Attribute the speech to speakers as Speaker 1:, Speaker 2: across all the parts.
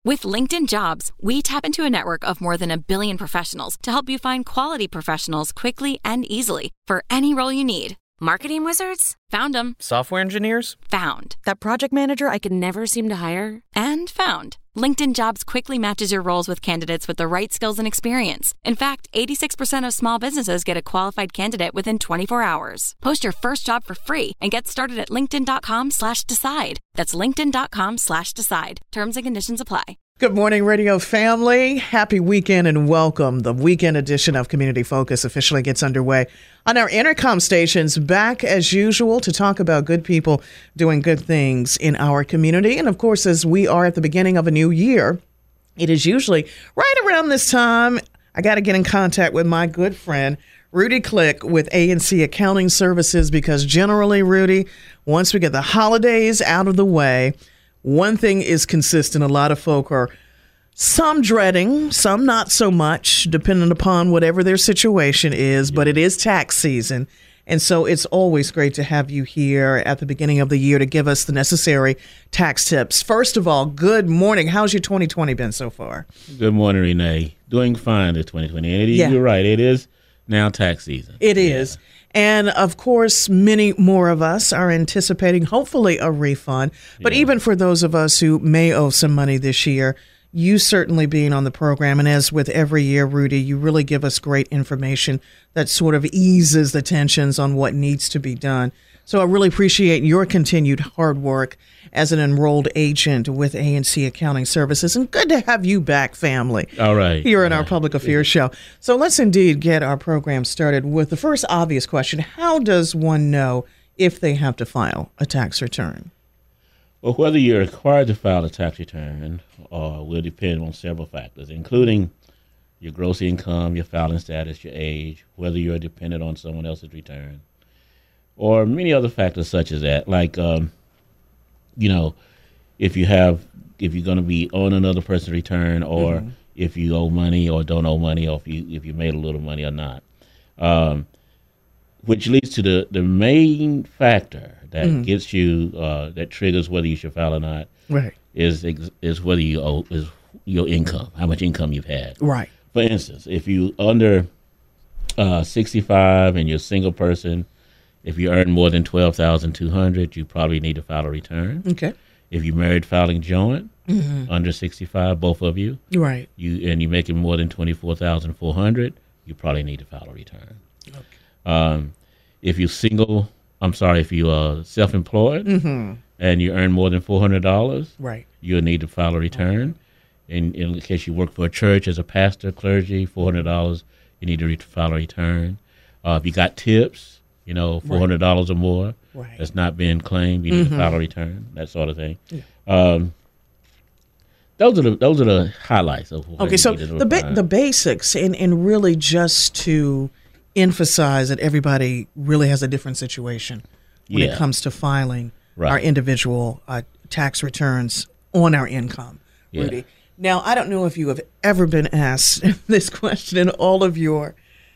Speaker 1: With LinkedIn Jobs, we tap into a network of more than 1 billion professionals to help you find quality professionals quickly and easily for any role you need. Marketing wizards? Found them.
Speaker 2: Software engineers?
Speaker 1: Found. That project manager I could never seem to hire? And found. LinkedIn Jobs quickly matches your roles with candidates with the right skills and experience. In fact, 86% of small businesses get a qualified candidate within 24 hours. Post your first job for free and get started at linkedin.com/decide. That's linkedin.com/decide. Terms and conditions apply.
Speaker 3: Good morning, radio family. Happy weekend and welcome. The weekend edition of Community Focus officially gets underway on our intercom stations, back as usual to talk about good people doing good things in our community. And of course, as we are at the beginning of a new year, it is usually right around this time I got to get in contact with my good friend, Rudy Click with ANC Accounting Services, because generally, Rudy, once we get the holidays out of the way, one thing is consistent. A lot of folk are some dreading, some not so much, depending upon whatever their situation is. But it is tax season. And so it's always great to have you here at the beginning of the year to give us the necessary tax tips. First of all, good morning. How's your 2020 been so far?
Speaker 4: Good morning, Renee. Doing fine this 2020. And you're right. It is now tax season.
Speaker 3: It is. And, of course, many more of us are anticipating, hopefully, a refund. But even for those of us who may owe some money this year, you certainly being on the program, and as with every year, Rudy, you really give us great information that sort of eases the tensions on what needs to be done. So I really appreciate your continued hard work as an enrolled agent with ANC Accounting Services. And good to have you back, family.
Speaker 4: All right.
Speaker 3: Here in our Public Affairs show. So let's indeed get our program started with the first obvious question. How does one know if they have to file a tax return?
Speaker 4: Well, whether you're required to file a tax return will depend on several factors, including your gross income, your filing status, your age, whether you're dependent on someone else's return, or many other factors such as that, like, if you're going to be on another person's return, or if you owe money or don't owe money, or if you made a little money or not, which leads to the main factor that gets you, that triggers whether you should file or not,
Speaker 3: right,
Speaker 4: is whether you owe, is your income, how much income you've had.
Speaker 3: Right.
Speaker 4: For instance, if you under 65 and you're a single person, if you earn more than $12,200, you probably need to file a return.
Speaker 3: Okay.
Speaker 4: If you're married filing joint, under 65, both of you,
Speaker 3: right,
Speaker 4: you're making more than $24,400, you probably need to file a return. Okay. If you're if you are self-employed and you earn more than $400,
Speaker 3: right,
Speaker 4: you'll need to file a return. Okay. In case you work for a church as a pastor, clergy, $400, you need to file a return. If you got tips, $400 or more, that's not being claimed, you need to file a return, that sort of thing. Yeah. Those are the highlights of what
Speaker 3: so the basics, and really just to emphasize that everybody really has a different situation when it comes to filing our individual tax returns on our income, Rudy. Now, I don't know if you have ever been asked this question in all of your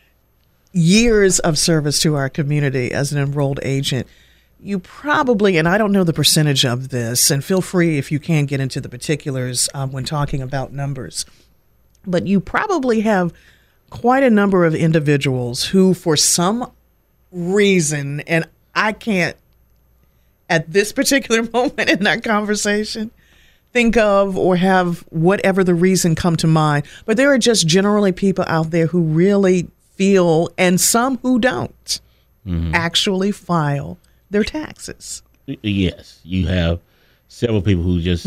Speaker 3: years of service to our community as an enrolled agent. You probably, and I don't know the percentage of this, and feel free if you can get into the particulars when talking about numbers, but you probably have quite a number of individuals who, for some reason, and I can't at this particular moment in our conversation think of or have whatever the reason come to mind, but there are just generally people out there who really feel, and some who don't actually file their taxes.
Speaker 4: Yes, you have several people who just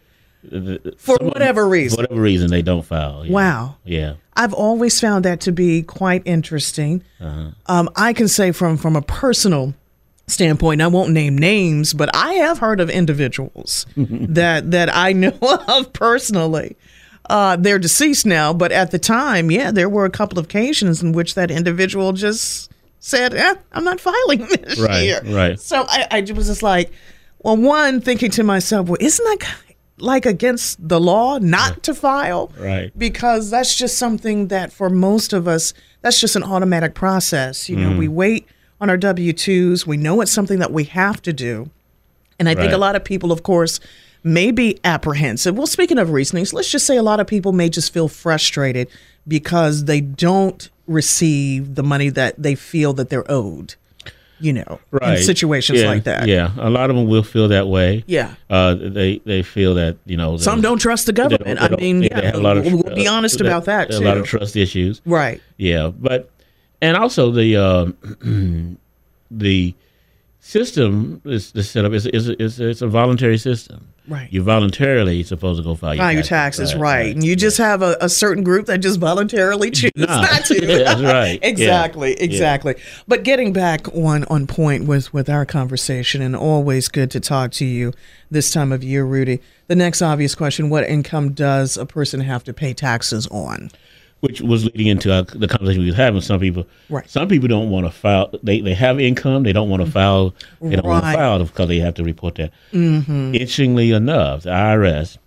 Speaker 3: for whatever reason
Speaker 4: they don't file. Yeah.
Speaker 3: Wow.
Speaker 4: Yeah,
Speaker 3: I've always found that to be quite interesting. I can say from a personal standpoint, I won't name names, but I have heard of individuals that I know of personally. They're deceased now, but at the time, there were a couple of occasions in which that individual just said, I'm not filing this year.
Speaker 4: Right.
Speaker 3: So I was just like, well, one, thinking to myself, well, isn't that like against the law not to file?
Speaker 4: Right.
Speaker 3: Because that's just something that for most of us, that's just an automatic process. We wait on our W-2s. We know it's something that we have to do. And I think a lot of people, of course, may be apprehensive. Well, speaking of reasonings, let's just say a lot of people may just feel frustrated because they don't receive the money that they feel that they're owed, in situations like that.
Speaker 4: Yeah, a lot of them will feel that way.
Speaker 3: Yeah.
Speaker 4: They feel that,
Speaker 3: some don't trust the government. We'll be honest about that, too.
Speaker 4: A lot of trust issues.
Speaker 3: Right.
Speaker 4: Yeah, and also the system is set up. It's a voluntary system.
Speaker 3: Right.
Speaker 4: You're voluntarily supposed to go file your
Speaker 3: taxes. Right. And you just have a certain group that just voluntarily choose not to.
Speaker 4: That's right.
Speaker 3: Exactly. But getting back on point with our conversation, and always good to talk to you this time of year, Rudy. The next obvious question: what income does a person have to pay taxes on?
Speaker 4: Which was leading into the conversation we were having. Some people don't want to file. They have income. They don't want to file. They don't want to file because they have to report that. Mm-hmm. Interestingly enough, the IRS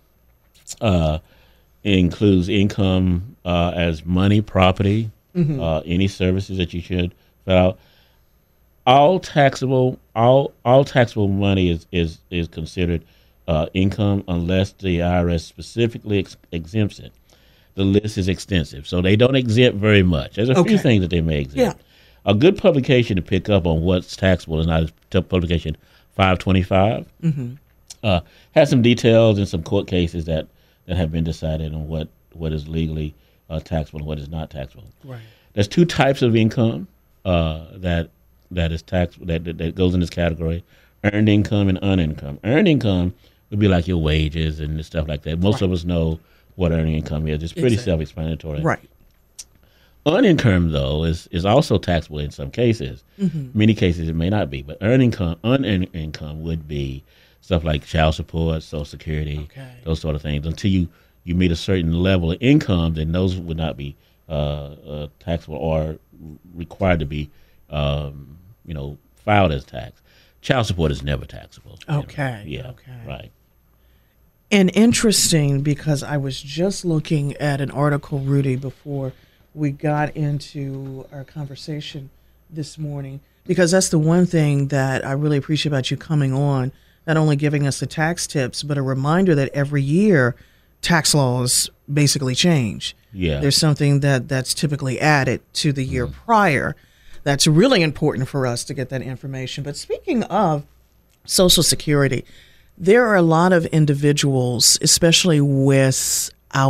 Speaker 4: includes income as money, property, any services that you should file. All taxable money is considered income unless the IRS specifically exempts it. The list is extensive, so they don't exempt very much. There's a few things that they may exempt. Yeah. A good publication to pick up on what's taxable is not publication 525. Has some details and some court cases that have been decided on what is legally taxable and what is not taxable.
Speaker 3: Right.
Speaker 4: There's two types of income that is taxable that goes in this category: earned income and unearned income. Earned income would be like your wages and stuff like that. Most of us know what earning income is. It's pretty self-explanatory.
Speaker 3: Right.
Speaker 4: Earned income, though, is also taxable in some cases. Many cases it may not be, but unearned income would be stuff like child support, Social Security, those sort of things. Until you meet a certain level of income, then those would not be taxable or required to be filed as tax. Child support is never taxable.
Speaker 3: Okay.
Speaker 4: Yeah. Okay. Right.
Speaker 3: And interesting, because I was just looking at an article, Rudy, before we got into our conversation this morning, because that's the one thing that I really appreciate about you coming on, not only giving us the tax tips, but a reminder that every year tax laws basically change.
Speaker 4: Yeah.
Speaker 3: There's something that's typically added to the year prior. That's really important for us to get that information. But speaking of Social Security, there are a lot of individuals, especially with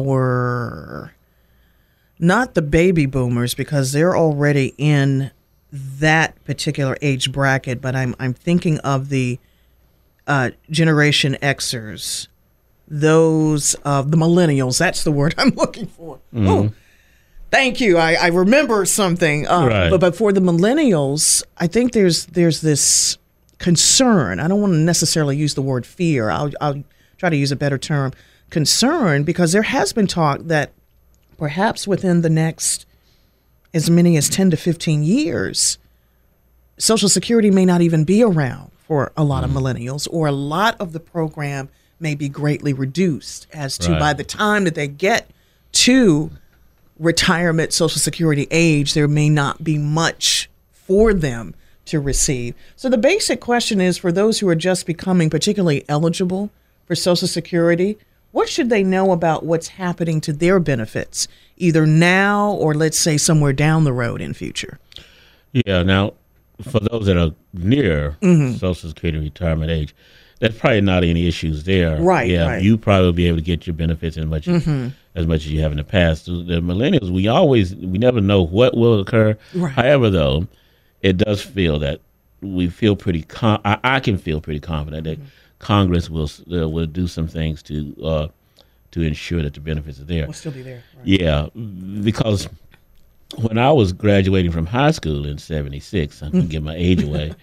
Speaker 3: not the baby boomers, because they're already in that particular age bracket, but I'm thinking of the Generation Xers, those of the millennials. That's the word I'm looking for. Mm-hmm. Oh, thank you. I remember something.
Speaker 4: Right.
Speaker 3: But for the millennials, I think there's this concern. I don't want to necessarily use the word fear. I'll try to use a better term. Concern, because there has been talk that perhaps within the next as many as 10 to 15 years, Social Security may not even be around for a lot of millennials, or a lot of the program may be greatly reduced as to by the time that they get to retirement Social Security age, there may not be much for them to receive. So the basic question is, for those who are just becoming particularly eligible for Social Security, what should they know about what's happening to their benefits, either now or let's say somewhere down the road in future?
Speaker 4: Yeah, now, for those that are near Social Security retirement age, there's probably not any issues there.
Speaker 3: Right.
Speaker 4: Yeah,
Speaker 3: right.
Speaker 4: You probably will be able to get your benefits as much as you have in the past. The millennials, we never know what will occur.
Speaker 3: Right.
Speaker 4: However, though, it does feel that we feel pretty. I can feel pretty confident that Congress will do some things to ensure that the benefits are there.
Speaker 3: Will still be there. Right.
Speaker 4: Yeah, because when I was graduating from high school in '76, I'm gonna give my age away.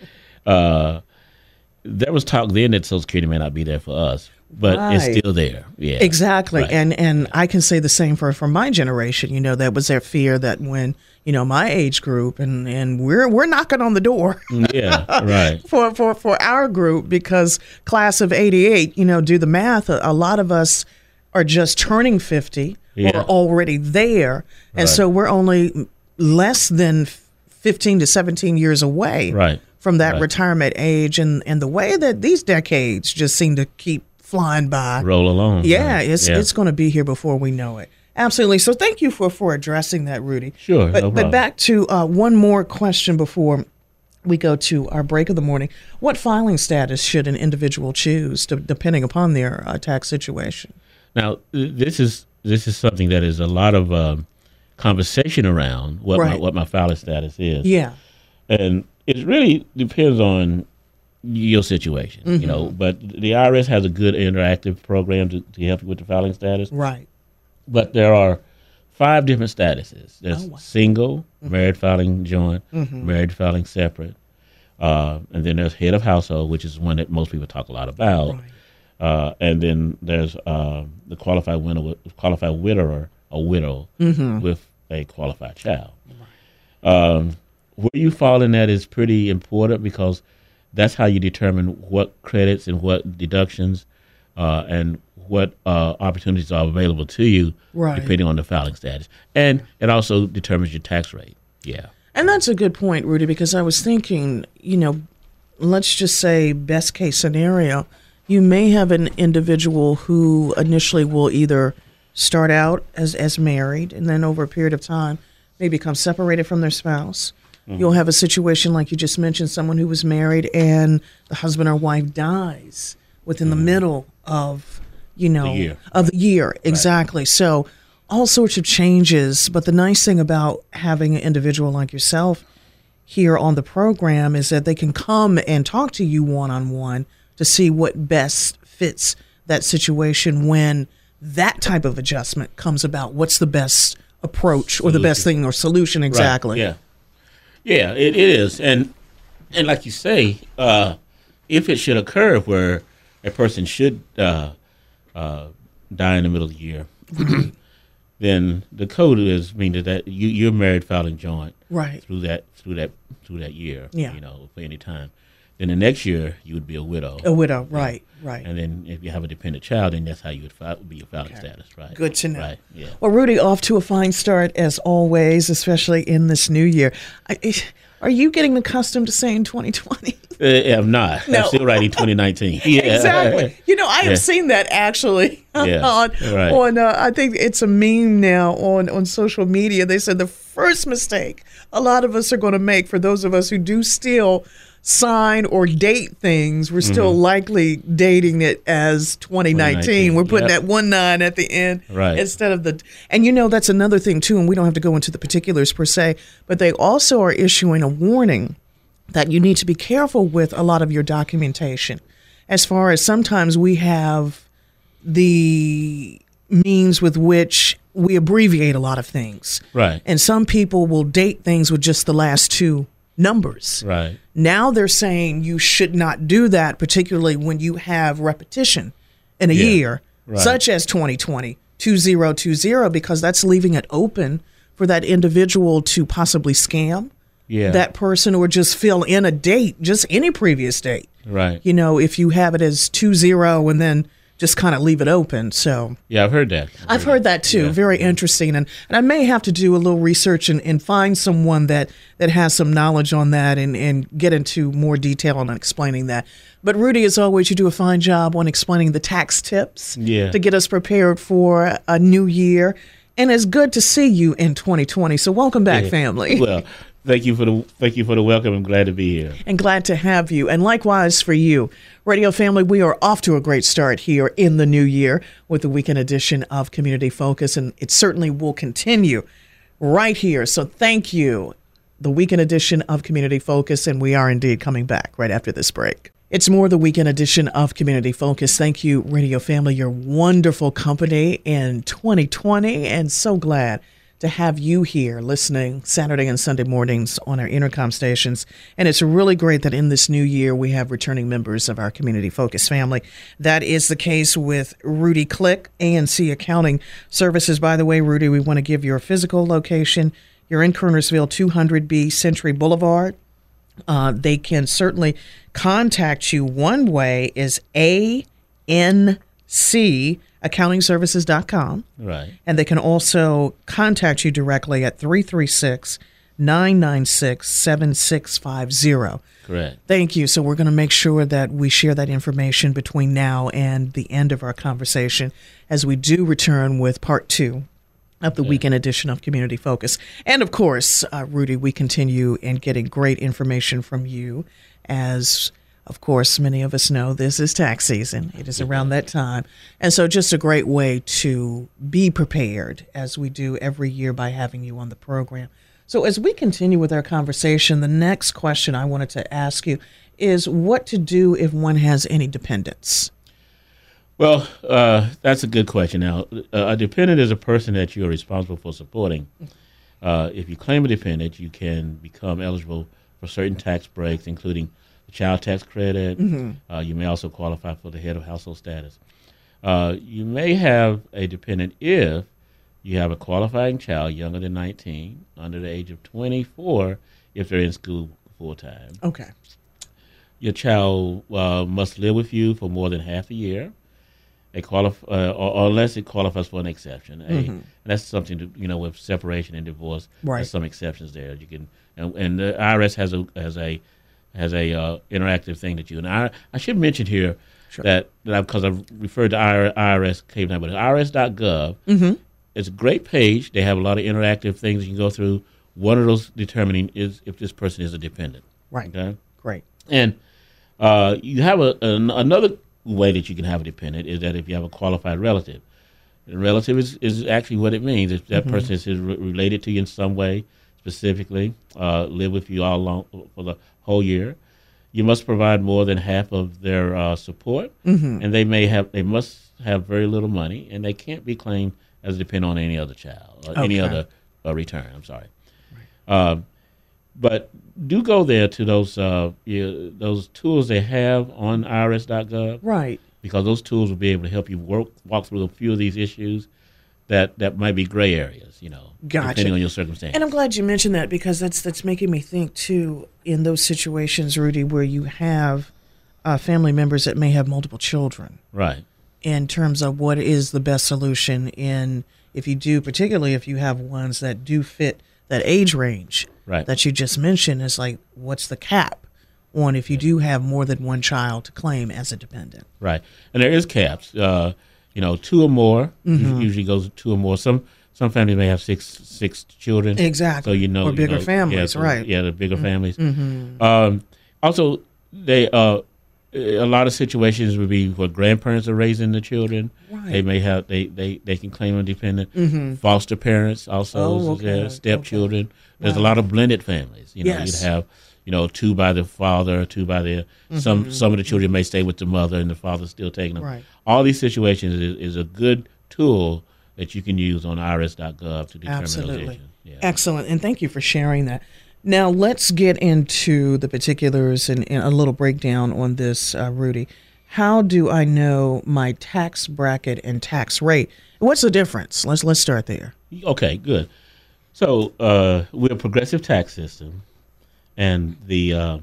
Speaker 4: There was talk then that Social Security may not be there for us, but it's still there. Yeah,
Speaker 3: exactly.
Speaker 4: Right.
Speaker 3: And I can say the same for my generation. You know, that was their fear that when my age group and we're knocking on the door.
Speaker 4: Yeah, right.
Speaker 3: for our group, because class of '88. Do the math. A lot of us are just turning 50 or already there, and so we're only less than 15 to 17 years away.
Speaker 4: Right.
Speaker 3: From that retirement age, and the way that these decades just seem to keep flying by.
Speaker 4: Roll along.
Speaker 3: Yeah, it's going to be here before we know it. Absolutely. So thank you for addressing that, Rudy.
Speaker 4: Sure,
Speaker 3: But,
Speaker 4: no problem.
Speaker 3: but back to one more question before we go to our break of the morning. What filing status should an individual choose, depending upon their tax situation?
Speaker 4: Now, this is something that is a lot of conversation around what my filing status is.
Speaker 3: Yeah.
Speaker 4: And it really depends on your situation, you know. But the IRS has a good interactive program to help you with the filing status.
Speaker 3: Right.
Speaker 4: But there are 5 different statuses. There's single, married filing joint, married filing separate, and then there's head of household, which is one that most people talk a lot about. Right. And then there's the qualified widower or widow with a qualified child. Right. Where you fall in that is pretty important because that's how you determine what credits and what deductions and what opportunities are available to you, depending on the filing status. And it also determines your tax rate. Yeah.
Speaker 3: And that's a good point, Rudy, because I was thinking, let's just say best case scenario, you may have an individual who initially will either start out as married and then over a period of time may become separated from their spouse. You'll have a situation like you just mentioned, someone who was married and the husband or wife dies within the middle of, the year. Exactly. Right. So all sorts of changes. But the nice thing about having an individual like yourself here on the program is that they can come and talk to you one-on-one to see what best fits that situation when that type of adjustment comes about. What's the best approach or the best thing or solution exactly?
Speaker 4: Right. Yeah, it is. And like you say, if it should occur where a person should die in the middle of the year, then the code is meaning that you're married filing joint through that year, for any time. Then the next year you would be a widow.
Speaker 3: A widow, right.
Speaker 4: And then if you have a dependent child, then that's how you would be your filing status, right?
Speaker 3: Good to know.
Speaker 4: Right, yeah.
Speaker 3: Well, Rudy, off to a fine start as always, especially in this new year. Are you getting accustomed to saying 2020?
Speaker 4: I'm not. No. I'm still writing 2019.
Speaker 3: Yeah. Exactly. I have seen that actually on I think it's a meme now on social media. They said the first mistake a lot of us are going to make, for those of us who do still sign or date things, we're still likely dating it as 2019. We're putting that 19 at the end instead of the, and that's another thing too, and we don't have to go into the particulars per se, but they also are issuing a warning that you need to be careful with a lot of your documentation, as far as sometimes we have the means with which we abbreviate a lot of things.
Speaker 4: Right.
Speaker 3: And some people will date things with just the last 2 numbers.
Speaker 4: Right.
Speaker 3: Now they're saying you should not do that, particularly when you have repetition in a year, such as 2020, 2020, because that's leaving it open for that individual to possibly scam that person or just fill in a date, just any previous date.
Speaker 4: Right.
Speaker 3: If you have it as 20 and then just kind of leave it open. So
Speaker 4: yeah, I've heard that.
Speaker 3: I've heard that too. Yeah. Very interesting. And I may have to do a little research and find someone that has some knowledge on that and get into more detail on explaining that. But Rudy, as always, you do a fine job on explaining the tax tips to get us prepared for a new year. And it's good to see you in 2020. So welcome back, family.
Speaker 4: Well, thank you for the welcome. I'm glad to be here.
Speaker 3: And glad to have you. And likewise for you. Radio family, we are off to a great start here in the new year with the weekend edition of Community Focus, and it certainly will continue right here. So thank you, the weekend edition of Community Focus, and we are indeed coming back right after this break. It's more the weekend edition of Community Focus. Thank you, radio family, your wonderful company in 2020, and so glad to have you here listening Saturday and Sunday mornings on our Intercom stations. And it's really great that in this new year, we have returning members of our Community Focus family. That is the case with Rudy Click, ANC Accounting Services. By the way, Rudy, we want to give your physical location. You're in Kernersville, 200B Century Boulevard. They can certainly contact you. One way is ANCAccountingservices.com.
Speaker 4: Right.
Speaker 3: And they can also contact you directly at 336-938-3333. 996-7650.
Speaker 4: Correct.
Speaker 3: Thank you. So we're going to make sure that we share that information between now and the end of our conversation as we do return with part 2 of the weekend edition of Community Focus. And of course, Rudy, we continue in getting great information from you as, of course, many of us know this is tax season. It is around that time. And so just a great way to be prepared as we do every year by having you on the program. So as we continue with our conversation, the next question I wanted to ask you is what to do if one has any dependents?
Speaker 4: Well, that's a good question. Now, a dependent is a person that you are responsible for supporting. If you claim a dependent, you can become eligible for certain tax breaks, including the child tax credit. You may also qualify for the head of household status. You may have a dependent if you have a qualifying child younger than 19, under the age of 24, if they're in school full time.
Speaker 3: Okay.
Speaker 4: Your child must live with you for more than half a year, or unless it qualifies for an exception. And that's something to, with separation and divorce.
Speaker 3: Right.
Speaker 4: There's some exceptions there. You can, and the IRS has a interactive thing that you and I should mention here that because I've referred to IRS now, but IRS.gov. It's a great page. They have a lot of interactive things you can go through. One of those determining is if this person is a dependent.
Speaker 3: Right.
Speaker 4: Okay?
Speaker 3: Great.
Speaker 4: And you have another way that you can have a dependent is that if you have a qualified relative. A relative is actually what it means. If that person is related to you in some way, specifically, live with you all along for the whole year, you must provide more than half of their support, and they must have very little money, and they can't be claimed as a dependent on any other child or any other return. I'm sorry. Right. But do go there to those tools they have on IRS.gov.
Speaker 3: Right.
Speaker 4: Because those tools will be able to help you walk through a few of these issues that might be gray areas,
Speaker 3: Gotcha.
Speaker 4: Depending on your circumstances.
Speaker 3: And I'm glad you mentioned that because that's making me think, too, in those situations, Rudy, where you have family members that may have multiple children.
Speaker 4: Right.
Speaker 3: In terms of what is the best solution particularly if you have ones that do fit that age range that you just mentioned, is like, what's the cap on if you do have more than one child to claim as a dependent?
Speaker 4: Right. And there is caps. 2 or more, usually goes to 2 or more. Some families may have six children.
Speaker 3: Exactly.
Speaker 4: So
Speaker 3: or bigger families, right.
Speaker 4: Yeah, the bigger families. Also, a lot of situations would be where grandparents are raising the children. Right. They may have they can claim a dependent. Foster parents also, stepchildren. Okay. There's a lot of blended families. You'd have 2 by the father, 2 by the some of the children may stay with the mother and the father's still taking them.
Speaker 3: Right.
Speaker 4: All these situations is a good tool that you can use on IRS.gov to determine those issues. Yeah.
Speaker 3: Excellent, and thank you for sharing that. Now, let's get into the particulars and a little breakdown on this, Rudy. How do I know my tax bracket and tax rate? What's the difference? Let's start there.
Speaker 4: Okay, good. So we're a progressive tax system, and the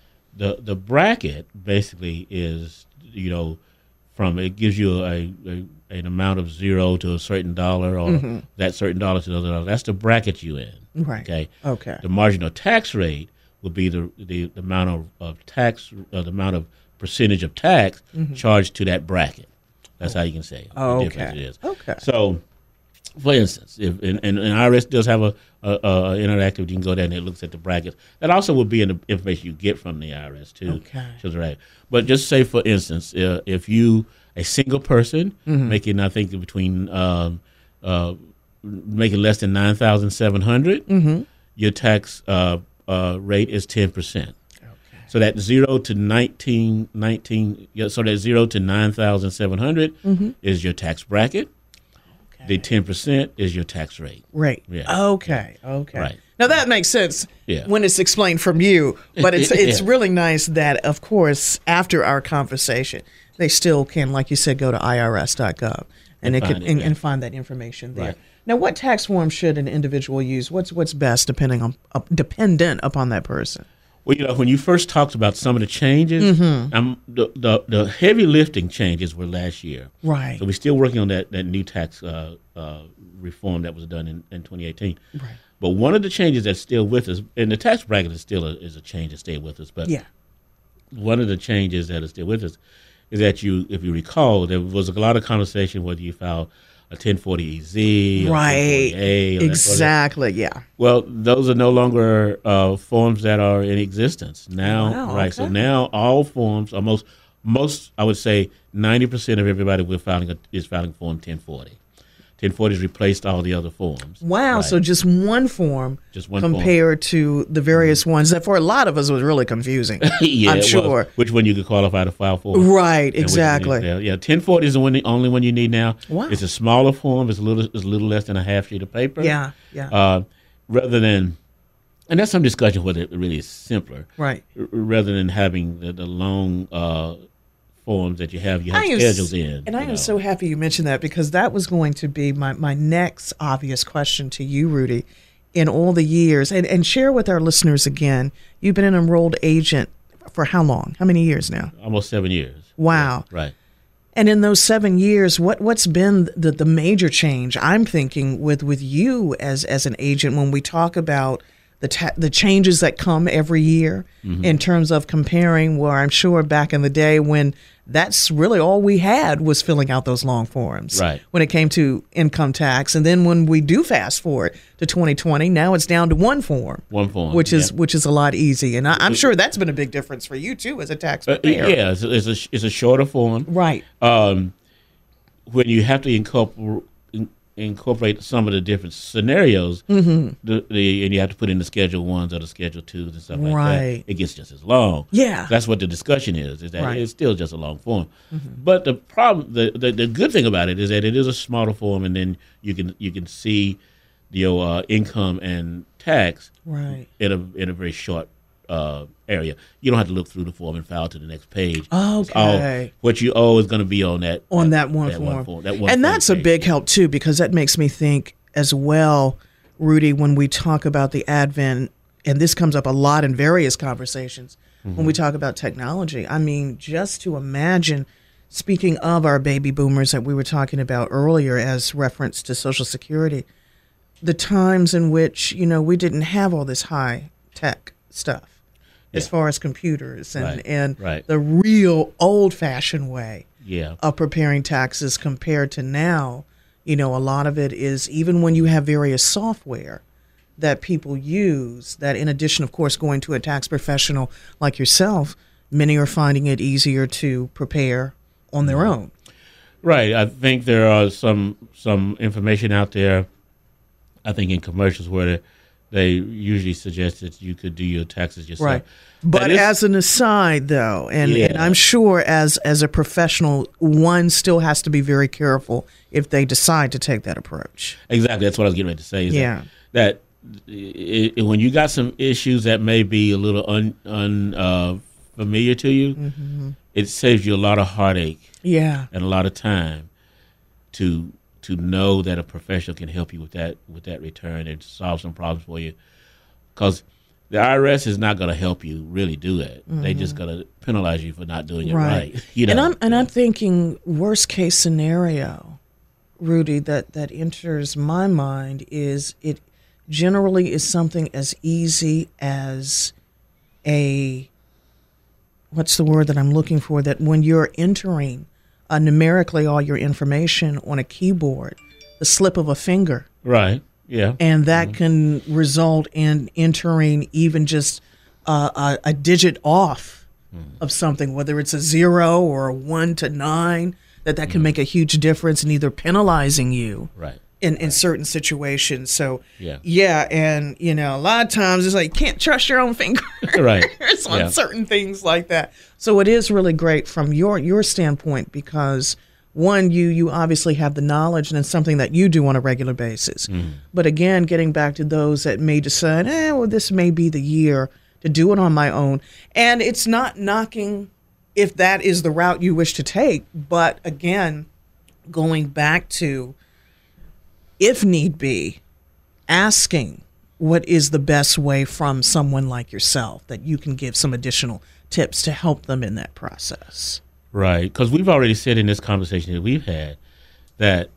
Speaker 4: bracket basically is, from it gives you an amount of zero to a certain dollar, or that certain dollar to another dollar. That's the bracket you in.
Speaker 3: Right. Okay.
Speaker 4: The marginal tax rate would be the amount of tax, the amount of percentage of tax charged to that bracket. That's how you can say it.
Speaker 3: Oh,
Speaker 4: the difference it is. Okay. So, for instance, if and IRS does have a interactive, you can go there and it looks at the brackets. That also will be in the information you get from the IRS too. Okay. But just say, for instance, if you a single person making, I think, between making less than $9,700, your tax rate is 10%. Okay. So that 0 to 19, so that 0 to 9,700 is your tax bracket. Okay. The 10% is your tax rate.
Speaker 3: Right.
Speaker 4: Yeah.
Speaker 3: Okay.
Speaker 4: Right.
Speaker 3: Now that makes sense when it's explained from you, but it's really nice that, of course, after our conversation, they still can, like you said, go to IRS.gov and find that information there. Right. Now, what tax form should an individual use? What's best dependent upon that person?
Speaker 4: Well, when you first talked about some of the changes, the heavy lifting changes were last year.
Speaker 3: Right.
Speaker 4: So we're still working on that new tax reform that was done in 2018.
Speaker 3: Right.
Speaker 4: But one of the changes that's still with us, and the tax bracket is still a change that stayed with us, but one of the changes that is still with us is that if you recall, there was a lot of conversation whether you filed a 1040EZ,
Speaker 3: right,
Speaker 4: or 1040A, or
Speaker 3: exactly, yeah.
Speaker 4: Well, those are no longer forms that are in existence now.
Speaker 3: Wow,
Speaker 4: right,
Speaker 3: okay.
Speaker 4: So now all forms, almost most, I would say, 90% of everybody is filing Form 1040. 1040 has replaced all the other forms.
Speaker 3: Wow,
Speaker 4: right.
Speaker 3: So just one form compared to the various ones that for a lot of us was really confusing.
Speaker 4: Yeah,
Speaker 3: I'm sure.
Speaker 4: Which one you could qualify to file for.
Speaker 3: Right, exactly.
Speaker 4: Yeah, 1040 is the only one you need now.
Speaker 3: Wow.
Speaker 4: It's a smaller form. It's a little less than a half sheet of paper.
Speaker 3: Yeah.
Speaker 4: Rather than, and that's some discussion whether it really is simpler.
Speaker 3: Right.
Speaker 4: Rather than having the long forms that you have schedules in.
Speaker 3: And I am so happy you mentioned that, because that was going to be my next obvious question to you, Rudy. In all the years, and share with our listeners again, you've been an enrolled agent for how long? How many years now?
Speaker 4: Almost 7 years.
Speaker 3: Wow.
Speaker 4: Yeah, right.
Speaker 3: And in those 7 years, what's been the major change? I'm thinking with you as an agent, when we talk about the changes that come every year in terms of comparing, where I'm sure back in the day when that's really all we had was filling out those long forms when it came to income tax. And then when we do fast forward to 2020, now it's down to one form, which is a lot easy. And I'm sure that's been a big difference for you too as a tax preparer.
Speaker 4: Yeah, it's a shorter form.
Speaker 3: Right.
Speaker 4: When you have to incorporate some of the different scenarios, and you have to put in the Schedule 1s or the Schedule 2s and stuff like that, it gets just as long.
Speaker 3: Yeah.
Speaker 4: That's what the discussion is that it's still just a long form. But the problem, the good thing about it is that it is a smaller form, and then you can see your income and tax in a very short area. You don't have to look through the form and file to the next page.
Speaker 3: Okay.
Speaker 4: What you owe is going to be on that
Speaker 3: one form. And that's a big help too, because that makes me think as well, Rudy, when we talk about the advent, and this comes up a lot in various conversations, when we talk about technology. I mean, just to imagine, speaking of our baby boomers that we were talking about earlier as reference to Social Security, the times in which, we didn't have all this high tech stuff. As far as computers and the real old-fashioned way of preparing taxes compared to now, a lot of it is, even when you have various software that people use, that in addition, of course, going to a tax professional like yourself, many are finding it easier to prepare on their own. Right.
Speaker 4: I think there are some information out there, I think in commercials where they usually suggest that you could do your taxes yourself.
Speaker 3: Right. But as an aside, though, and I'm sure as a professional, one still has to be very careful if they decide to take that approach.
Speaker 4: Exactly. That's what I was getting ready to say. That when you got some issues that may be a little unfamiliar to you, it saves you a lot of heartache and a lot of time to know that a professional can help you with that return and solve some problems for you. Because the IRS is not going to help you really do it. They just going to penalize you for not doing it right.
Speaker 3: I'm thinking worst case scenario, Rudy, that enters my mind is it generally is something as easy as what's the word that I'm looking for, that when you're entering numerically all your information on a keyboard, the slip of a finger.
Speaker 4: Right. Yeah.
Speaker 3: And that can result in entering even just a digit off of something, whether it's a 0 or a 1 to 9, that can make a huge difference in either penalizing you in certain situations. So, and, a lot of times it's like you can't trust your own fingers on certain things like that. So it is really great from your standpoint, because one, you obviously have the knowledge, and it's something that you do on a regular basis. But again, getting back to those that may decide, this may be the year to do it on my own. And it's not knocking if that is the route you wish to take. But again, going back to, if need be, asking what is the best way from someone like yourself that you can give some additional tips to help them in that process?
Speaker 4: Right, because we've already said in this conversation that we've had that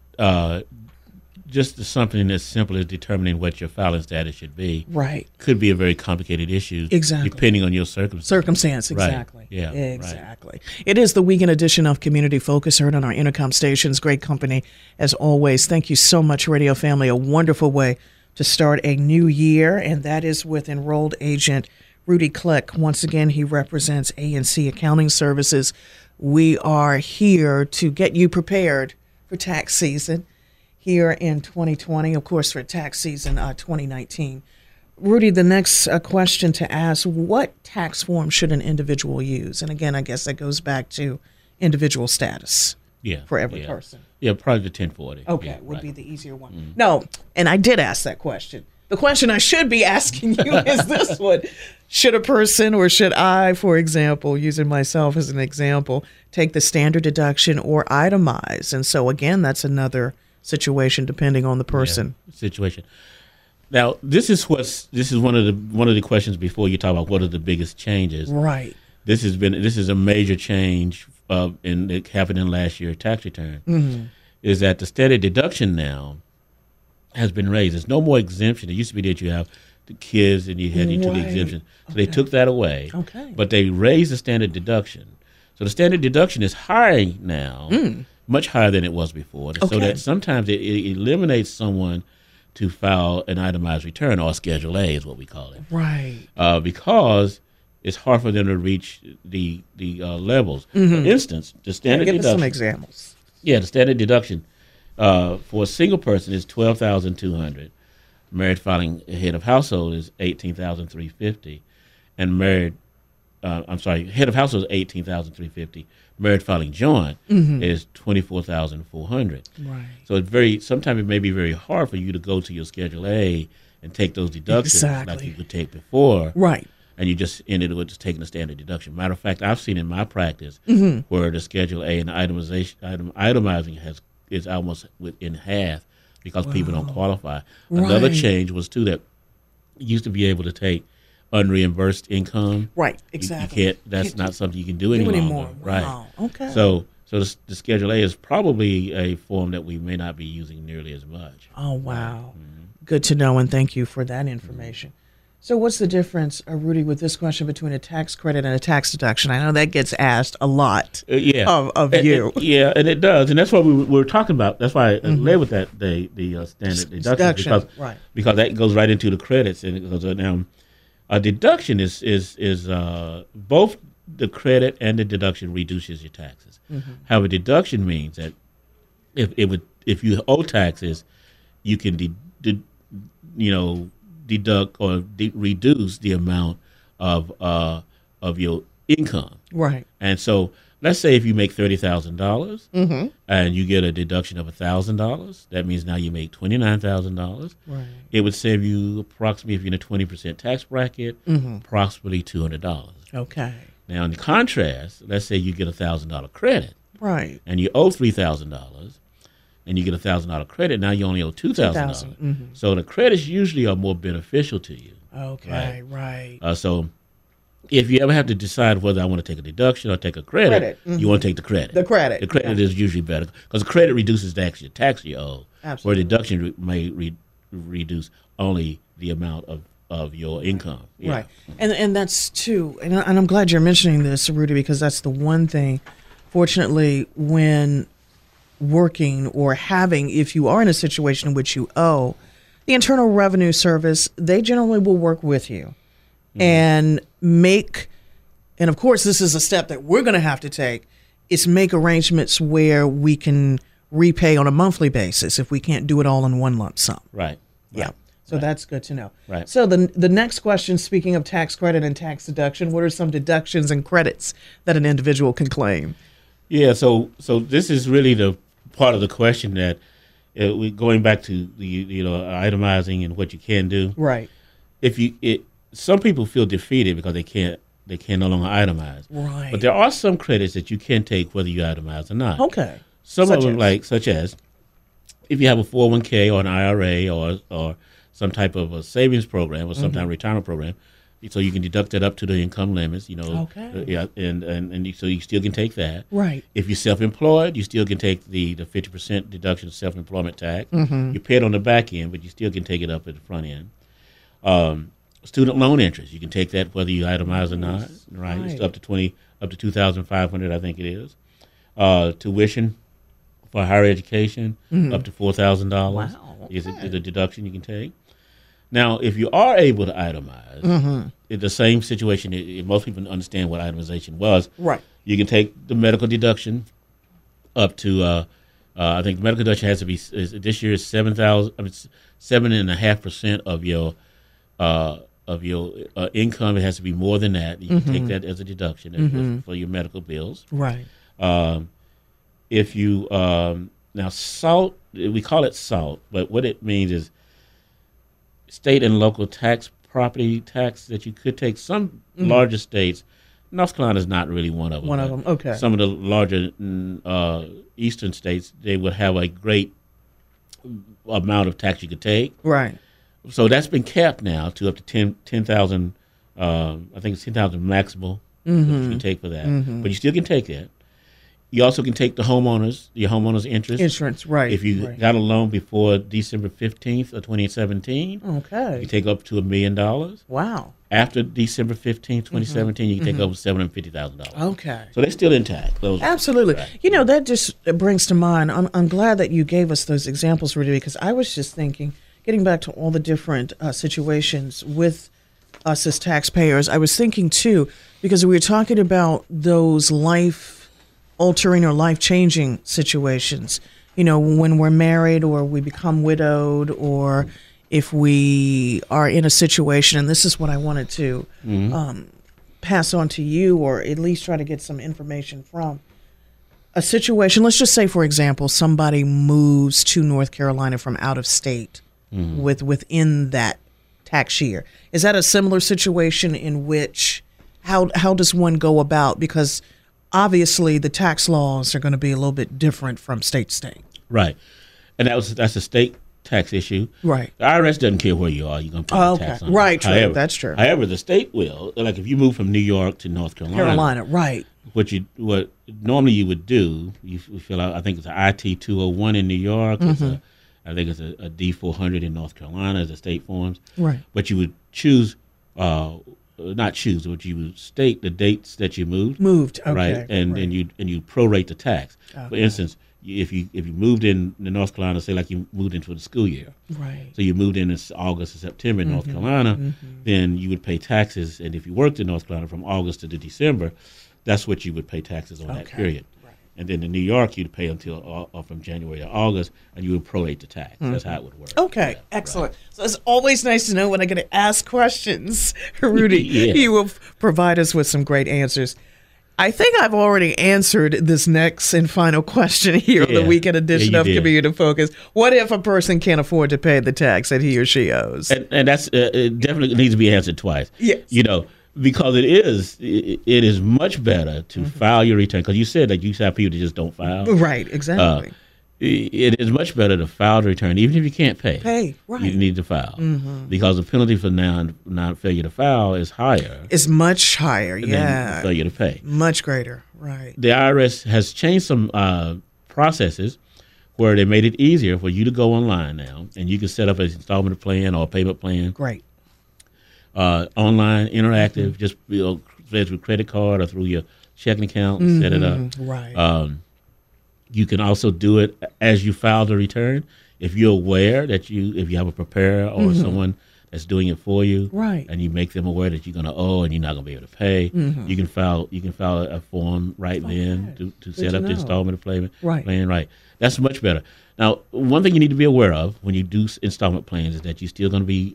Speaker 4: just something as simple as determining what your filing status should be could be a very complicated issue, depending on your circumstance.
Speaker 3: Exactly.
Speaker 4: Right. Yeah,
Speaker 3: exactly. Right. It is the weekend edition of Community Focus, heard on our Intercom stations. Great company, as always. Thank you so much, radio family. A wonderful way to start a new year, and that is with enrolled agent Rudy Kleck. Once again, he represents A&C Accounting Services. We are here to get you prepared for tax season here in 2020, of course, for tax season 2019. Rudy, the next question to ask, what tax form should an individual use? And again, I guess that goes back to individual status for every person.
Speaker 4: Yeah, probably the 1040.
Speaker 3: Okay, would be the easier one. Mm-hmm. No, and I did ask that question. The question I should be asking you is this one. Should a person, or should I, for example, using myself as an example, take the standard deduction or itemize? And so, again, that's another situation depending on the person.
Speaker 4: Situation. Now, this is one of the questions before you talk about what are the biggest changes.
Speaker 3: Right.
Speaker 4: This is a major change in it happened in last year's tax return. Mm-hmm. Is that the standard deduction now has been raised. There's no more exemption. It used to be that you have the kids and you had utility exemption. So they took that away.
Speaker 3: Okay.
Speaker 4: But they raised the standard deduction. So the standard deduction is high now, much higher than it was before. Okay. So that sometimes it eliminates someone to file an itemized return, or Schedule A is what we call it.
Speaker 3: Right.
Speaker 4: Because it's hard for them to reach the levels. Mm-hmm. For instance, the standard deduction.
Speaker 3: Give us some examples.
Speaker 4: Yeah, the standard deduction for a single person is $12,200. Married filing head of household is $18,350, and head of household is $18,350. Married filing joint is $24,400.
Speaker 3: Right.
Speaker 4: So sometimes it may be very hard for you to go to your Schedule A and take those deductions like you could take before.
Speaker 3: Right.
Speaker 4: And you just ended with just taking the standard deduction. Matter of fact, I've seen in my practice where the Schedule A and the itemizing is almost within half because people don't qualify. Another change was too that you used to be able to take unreimbursed income.
Speaker 3: Right, exactly.
Speaker 4: You can't. That's not something you can do anymore. Right.
Speaker 3: Wow. Okay.
Speaker 4: So the Schedule A is probably a form that we may not be using nearly as much.
Speaker 3: Oh wow. Mm-hmm. Good to know, and thank you for that information. So what's the difference, Rudy, with this question between a tax credit and a tax deduction? I know that gets asked a lot of you.
Speaker 4: And it does. And that's what we were talking about. That's why I led with that, the standard deduction. Because that goes right into the credits. And it goes, now, a deduction is both the credit and the deduction reduces your taxes. Mm-hmm. However, deduction means that if you owe taxes, you can deduct or reduce the amount of your income.
Speaker 3: Right.
Speaker 4: And so let's say if you make $30,000 and you get a deduction of $1,000, that means now you make $29,000.
Speaker 3: Right.
Speaker 4: It would save you approximately, if you're in a 20% tax bracket, approximately $200.
Speaker 3: Okay.
Speaker 4: Now, in contrast, let's say you get a $1,000 credit.
Speaker 3: Right.
Speaker 4: And you owe $3,000. And you get a $1,000 credit, now you only owe $2,000. So the credits usually are more beneficial to you.
Speaker 3: Okay, right.
Speaker 4: So if you ever have to decide whether I want to take a deduction or take a credit. You want to take the credit.
Speaker 3: The credit.
Speaker 4: The credit is usually better because the credit reduces the actual tax you owe.
Speaker 3: Absolutely.
Speaker 4: Where deduction may reduce only the amount of your income.
Speaker 3: Yeah. Right. And that's too, and I'm glad you're mentioning this, Rudy, because that's the one thing, fortunately, when working or having, if you are in a situation in which you owe, the Internal Revenue Service, they generally will work with you and and of course this is a step that we're going to have to take, is make arrangements where we can repay on a monthly basis if we can't do it all in one lump sum.
Speaker 4: Right.
Speaker 3: Yeah. So that's good to know.
Speaker 4: Right.
Speaker 3: So the next question, speaking of tax credit and tax deduction, what are some deductions and credits that an individual can claim?
Speaker 4: Yeah, so this is really the part of the question that going back to the itemizing and what you can do.
Speaker 3: Right.
Speaker 4: Some people feel defeated because they can no longer itemize.
Speaker 3: Right.
Speaker 4: But there are some credits that you can take whether you itemize or not.
Speaker 3: Okay.
Speaker 4: Some of them, such as if you have a 401k or an IRA or some type of a savings program or some type of retirement program, so you can deduct it up to the income limits.
Speaker 3: Okay.
Speaker 4: And so you still can take that.
Speaker 3: Right.
Speaker 4: If you're self-employed, you still can take the 50% deduction of self-employment tax. You pay it on the back end, but you still can take it up at the front end. Student loan interest, you can take that whether you itemize or not. Right. It's up to $2,500, I think it is. Tuition for higher education, up to $4,000.
Speaker 3: Wow.
Speaker 4: Is the deduction you can take. Now, if you are able to itemize, it's the same situation. Most people understand what itemization was.
Speaker 3: Right.
Speaker 4: You can take the medical deduction up to, I think the medical deduction has to be, this year is 7.5% of your income. It has to be more than that. You can take that as a deduction for your medical bills.
Speaker 3: Right.
Speaker 4: If you, now SALT, we call it SALT, but what it means is state and local tax, property tax that you could take. Some larger states, North Carolina is not really one of them.
Speaker 3: One of them, okay.
Speaker 4: Some of the larger eastern states, they would have a great amount of tax you could take.
Speaker 3: Right.
Speaker 4: So that's been capped now to up to 10,000. I think it's 10,000 maximal that you can take for that. But you still can take that. You also can take your homeowner's interest.
Speaker 3: Insurance, right.
Speaker 4: If you got a loan before December 15th of 2017,
Speaker 3: okay,
Speaker 4: you take up to $1 million.
Speaker 3: Wow.
Speaker 4: After December 15th, 2017, you can take over $750,000.
Speaker 3: Okay.
Speaker 4: So they're still intact. Those
Speaker 3: Absolutely. That just brings to mind, I'm glad that you gave us those examples, Rudy, because I was just thinking, getting back to all the different situations with us as taxpayers, I was thinking, too, because we were talking about those life-altering or life-changing situations, when we're married or we become widowed, or if we are in a situation, and this is what I wanted to pass on to you, or at least try to get some information from, a situation, let's just say, for example, somebody moves to North Carolina from out of state within that tax year. Is that a similar situation in which, how does one go about, because obviously the tax laws are going to be a little bit different from state to state.
Speaker 4: Right. And that's a state tax issue.
Speaker 3: Right.
Speaker 4: The IRS doesn't care where you are. You're going to pay the tax on it.
Speaker 3: Right, true. However, that's true.
Speaker 4: However, the state will. Like if you move from New York to North Carolina.
Speaker 3: Right.
Speaker 4: What normally you would do, you fill out, I think it's an IT 201 in New York. I think it's a D400 in North Carolina as the state forms. Right. But you would choose, not choose, but you would state the dates that you moved.
Speaker 3: Okay.
Speaker 4: Right. And you prorate the tax. Okay. For instance, if you moved in North Carolina, say like you moved into the school year. Right. So you moved in August or September in North Carolina, then you would pay taxes. And if you worked in North Carolina from August to December, that's what you would pay taxes on that period. And then in New York, you'd pay until from January to August, and you would prorate the tax. That's how it would work.
Speaker 3: Okay, yeah, excellent. Right. So it's always nice to know when I'm going to ask questions. Rudy, you will provide us with some great answers. I think I've already answered this next and final question here on the weekend edition of Community Focus. What if a person can't afford to pay the tax that he or she owes?
Speaker 4: And that's it definitely needs to be answered twice.
Speaker 3: Yes.
Speaker 4: Because it is much better to file your return, because you said that you have people that just don't file.
Speaker 3: Right, exactly.
Speaker 4: It is much better to file the return, even if you can't pay.
Speaker 3: Right.
Speaker 4: You need to file, because the penalty for non-failure to file is higher.
Speaker 3: It's much higher,
Speaker 4: than failure to pay.
Speaker 3: Much greater, right.
Speaker 4: The IRS has changed some processes where they made it easier for you to go online now, and you can set up an installment plan or a payment plan.
Speaker 3: Great.
Speaker 4: Online, interactive, just through credit card or through your checking account and set it up.
Speaker 3: Right.
Speaker 4: You can also do it as you file the return. If you're aware that if you have a preparer or someone that's doing it for you,
Speaker 3: right,
Speaker 4: and you make them aware that you're going to owe and you're not going to be able to pay, you can file a form then to set up the installment plan. Right. That's much better. Now, one thing you need to be aware of when you do installment plans is that you're still going to be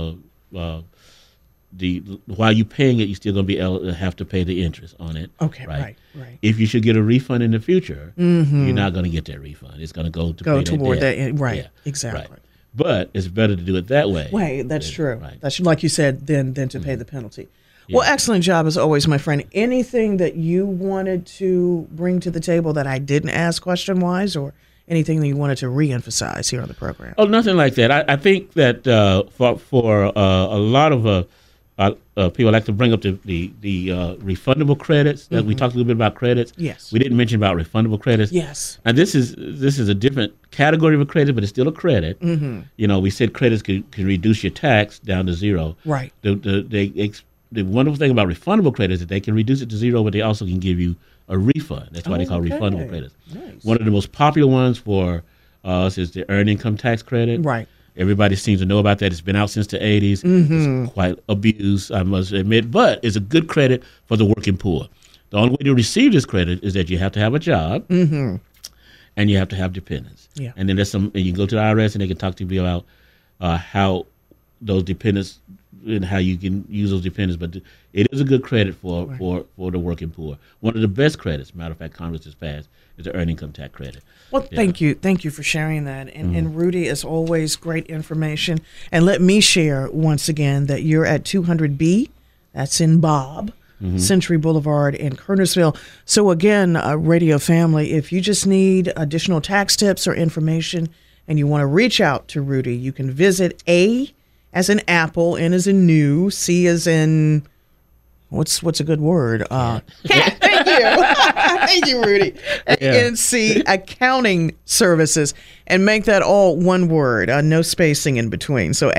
Speaker 4: while you're paying it, you're still going to be have to pay the interest on it.
Speaker 3: Okay, right.
Speaker 4: If you should get a refund in the future, you're not going to get that refund. It's going to go
Speaker 3: toward
Speaker 4: that
Speaker 3: debt. Right, exactly.
Speaker 4: Right. But it's better to do it that way.
Speaker 3: Right, that's true. Right. That's like you said, than to pay the penalty. Yeah. Well, excellent job as always, my friend. Anything that you wanted to bring to the table that I didn't ask question-wise, or anything that you wanted to reemphasize here on the program?
Speaker 4: Oh, nothing like that. I think that for a lot of people like to bring up the refundable credits. That we talked a little bit about credits.
Speaker 3: Yes.
Speaker 4: We didn't mention about refundable credits.
Speaker 3: Yes.
Speaker 4: And this is a different category of a credit, but it's still a credit. Mm-hmm. You know, we said credits can reduce your tax down to zero.
Speaker 3: Right.
Speaker 4: The wonderful thing about refundable credits is that they can reduce it to zero, but they also can give you a refund. That's why they call refundable credits.
Speaker 3: Nice.
Speaker 4: One of the most popular ones for us is the earned income tax credit.
Speaker 3: Right.
Speaker 4: Everybody seems to know about that. It's been out since the 80s. Mm-hmm. It's quite abused, I must admit, but it's a good credit for the working poor. The only way to receive this credit is that you have to have a job and you have to have dependents.
Speaker 3: Yeah.
Speaker 4: And then and you can go to the IRS and they can talk to you about how those dependents and how you can use those dependents. But it is a good credit for the working poor. One of the best credits, matter of fact, Congress has passed, is the earned income tax credit.
Speaker 3: Well, thank you for sharing that. And Rudy, as always, great information. And let me share once again that you're at 200B, that's in Bob, Century Boulevard in Kernersville. So again, Radio Family, if you just need additional tax tips or information and you want to reach out to Rudy, you can visit A as in apple, N as in new, C as in... What's a good word? Cat. Thank you. Thank you, Rudy. ANC Accounting Services. And make that all one word, no spacing in between. So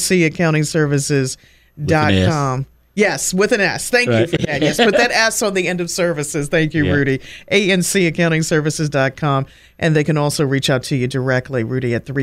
Speaker 3: ANCAccountingServices.com. Yes, with an S. Thank you for that. Yes, put that S on the end of services. Thank you, Rudy. ANCAccountingServices.com. And they can also reach out to you directly, Rudy, at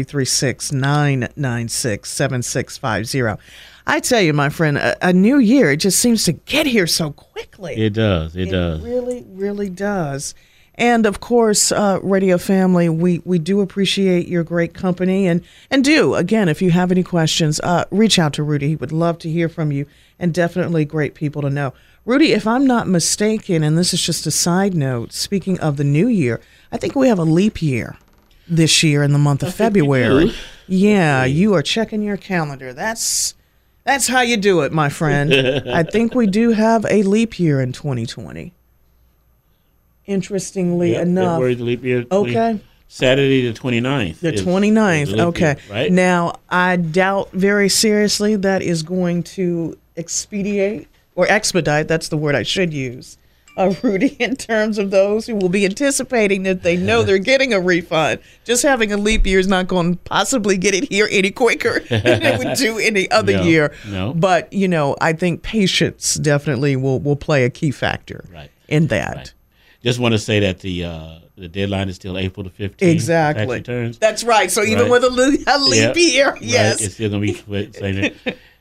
Speaker 3: 336-996-7650. I tell you, my friend, a new year, it just seems to get here so quickly.
Speaker 4: It does. It does.
Speaker 3: It really, really does. And, of course, Radio Family, we do appreciate your great company. And do, again, if you have any questions, reach out to Rudy. He would love to hear from you, and definitely great people to know. Rudy, if I'm not mistaken, and this is just a side note, speaking of the new year, I think we have a leap year this year in the month of February. Yeah, you are checking your calendar. That's how you do it, my friend. I think we do have a leap year in 2020. Interestingly enough.
Speaker 4: February leap year.
Speaker 3: Okay.
Speaker 4: Saturday the 29th.
Speaker 3: The 29th. Okay.
Speaker 4: Year, right?
Speaker 3: Now, I doubt very seriously that is going to expedite, that's the word I should use, Rudy, in terms of those who will be anticipating that they know they're getting a refund. Just having a leap year is not going to possibly get it here any quicker than it would do any other year.
Speaker 4: No.
Speaker 3: But, I think patience definitely will play a key factor in that.
Speaker 4: Right. Just want to say that the deadline is still April the 15th.
Speaker 3: Exactly.
Speaker 4: Tax returns.
Speaker 3: That's right. So even with a leap year, yes.
Speaker 4: Right. It's still going to be same.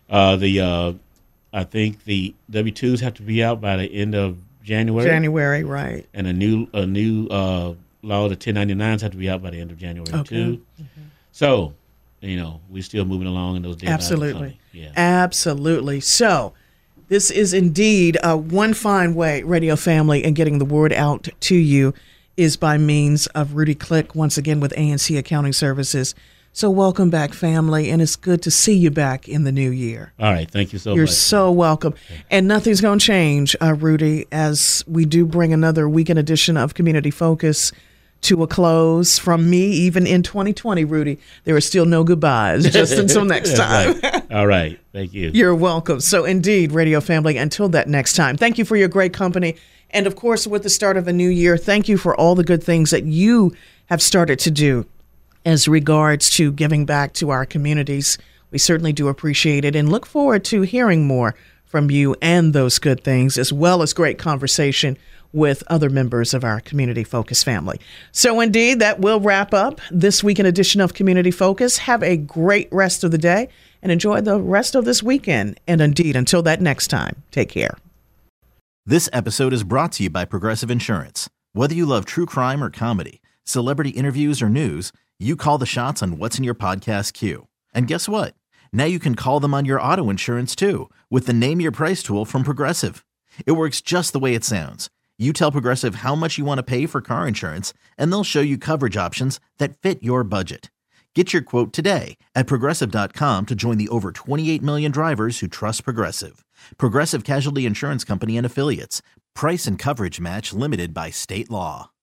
Speaker 4: I think the W-2s have to be out by the end of January, right. And a new law, the 1099s have to be out by the end of January, too. Mm-hmm. So, we're still moving along in those deadlines.
Speaker 3: Absolutely. Yeah. Absolutely. So, this is indeed one fine way, Radio Family, and getting the word out to you is by means of Rudy Click, once again with ANC Accounting Services. So welcome back, family, and it's good to see you back in the new year.
Speaker 4: All right, thank you so much.
Speaker 3: You're so welcome. And nothing's going to change, Rudy, as we do bring another weekend edition of Community Focus to a close. From me, even in 2020, Rudy, there are still no goodbyes. Just until next time.
Speaker 4: Right. All right. Thank you.
Speaker 3: You're welcome. So indeed, Radio Family, until that next time, thank you for your great company. And of course, with the start of a new year, thank you for all the good things that you have started to do as regards to giving back to our communities. We certainly do appreciate it and look forward to hearing more from you and those good things, as well as great conversation with other members of our Community Focus family. So indeed, that will wrap up this weekend edition of Community Focus. Have a great rest of the day and enjoy the rest of this weekend. And indeed, until that next time, take care.
Speaker 2: This episode is brought to you by Progressive Insurance. Whether you love true crime or comedy, celebrity interviews or news, you call the shots on what's in your podcast queue. And guess what? Now you can call them on your auto insurance too with the Name Your Price tool from Progressive. It works just the way it sounds. You tell Progressive how much you want to pay for car insurance, and they'll show you coverage options that fit your budget. Get your quote today at Progressive.com to join the over 28 million drivers who trust Progressive. Progressive Casualty Insurance Company and Affiliates. Price and coverage match limited by state law.